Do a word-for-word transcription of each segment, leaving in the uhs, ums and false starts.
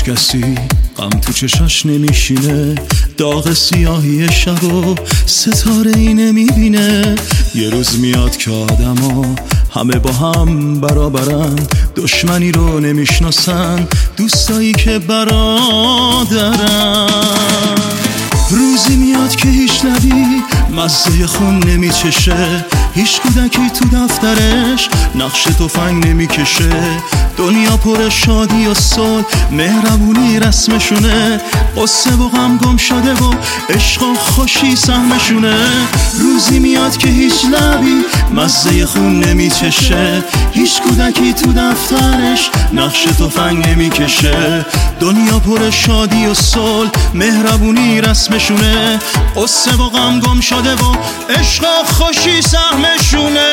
کسی غم تو چشاش نمیشینه، داغ سیاهی شب و ستاره ای نمیبینه. یه روز میاد که آدما همه با هم برابرن، دشمنی رو نمیشناسن، دوستایی که برادرن. روزی میاد که هیچ لبی مزه خون نمیچشه، هیچ کودکی تو دفترش نقش تفنگ نمیکشه. دنیا پر شادی و صلح، مهربونی رسمشونه، قصه و غم گم شده و عشق و خوشی سهمشونه. روزی میاد که هیچ لبی مزه خون نمیچشه، هیچ کودکی تو دفترش نقش تفنگ نمیکشه. دنیا پر شادی و صلح، مهربونی رسمشونه، قصه و غم گم شده و عشق و خوشی سهمشونه.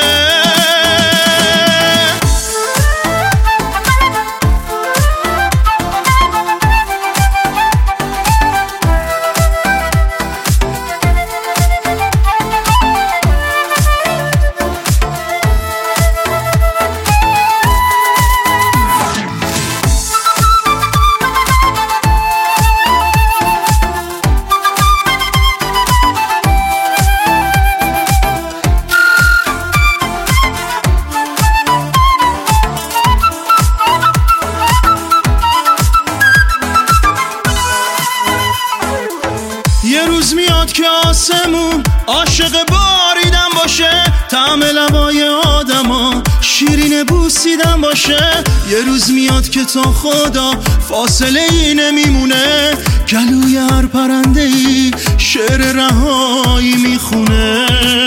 یه روز میاد که آسمون عاشق باریدن باشه، طعم لبای آدما شیرین بوسیدن باشه. یه روز میاد که تا خدا فاصله ای نمیمونه، گلوی هر پرنده ای شعر رهایی میخونه.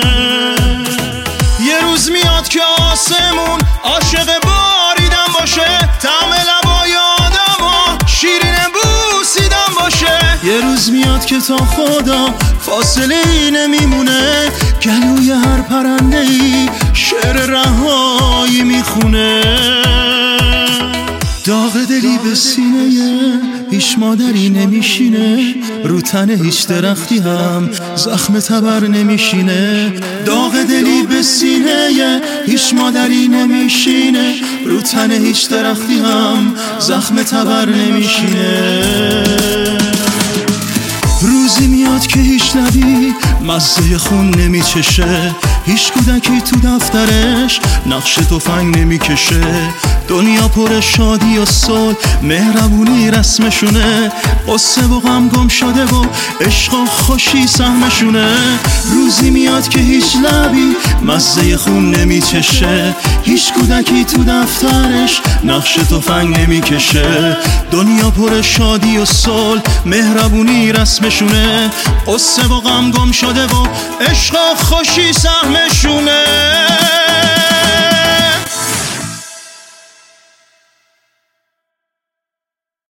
یه روز میاد که آسمون عاشق باریدن باشه، طعم لبای آدما شیرین بوسیدن باشه. یه روز میاد که تا خدا فاصله ای نمیمونه، گلوی هر پرنده ای شعر رهایی میخونه. داغ دلی به سینه هیچ مادری نمیشینه، رو تن هیچ درختی هم زخم تبر نمیشینه. داغ دلی به سینه هیچ مادری نمیشینه، رو تن هیچ درختی هم زخم تبر نمیشینه. روزی میاد که هیچ لبی مزه خون نمیچشه، هیچ کودکی تو دفترش نقش تفنگ نمیکشه. دنیا پر شادی و صلح، مهربونی رسمشونه، قصه و غم گم شده و عشق و خوشی سهمشونه. روزی میاد که هیچ لبی مزه خون نمیچشه، هیچ کودکی تو دفترش نقش تفنگ نمیکشه. دنیا پر شادی و صلح، مهربونی رسمشونه، قصه و غم گم شده و عشق و خوشی سهمشونه.